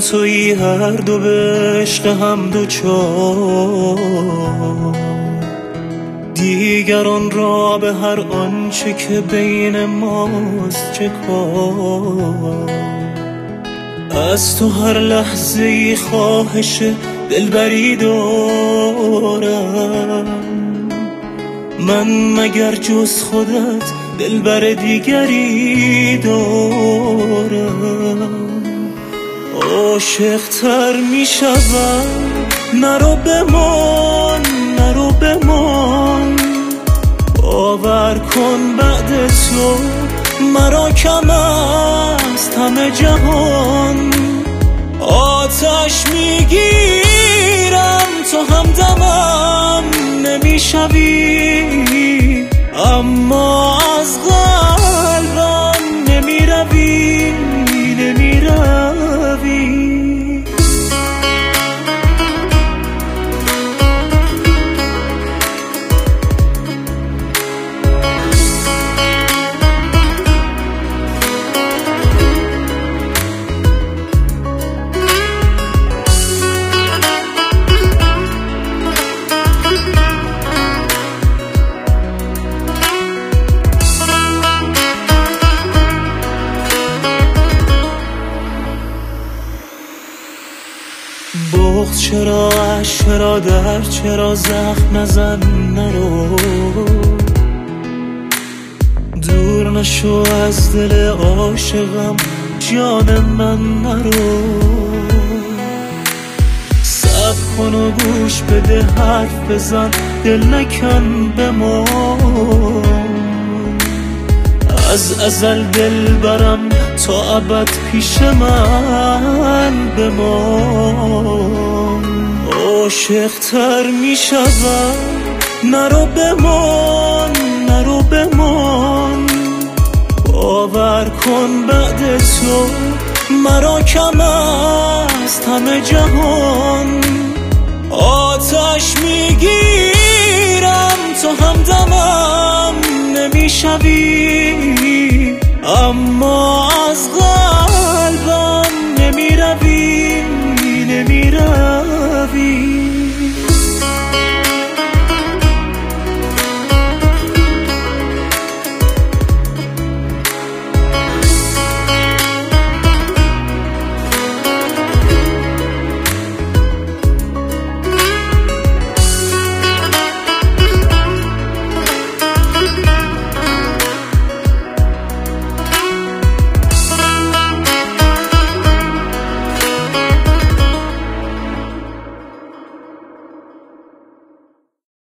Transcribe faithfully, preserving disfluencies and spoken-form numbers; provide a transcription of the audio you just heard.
تویی هر دو به عشق هم دوچار، دیگران را به هر آنچه که بین ماست چه کار. از تو هر لحظه ای خواهش دلبری دارم، من مگر جز خودت دلبر دیگری دارم. عاشق تر می شدم، نرو بمان نرو بمان، باور کن بعد تو مرا کم است همه جهان. آتش میگیرم تو همدمم نمیشوی، اما از قلبم نمیروی نمیروی. بغض چرا، عشق چرا، درد چرا، زخم نزن نرو، دور نشو از دل عاشقم جان من نرو. صبر کن و گوش بده حرف بزن دل نکن بمان، از ازل دل برم تا ابد پیش من بمان. عاشق تر می شدم، نرو بمان نرو بمان، باور کن بعد تو مرا کم است همه جهان. آتش می گیرم تو همدمم نمیشوی، اما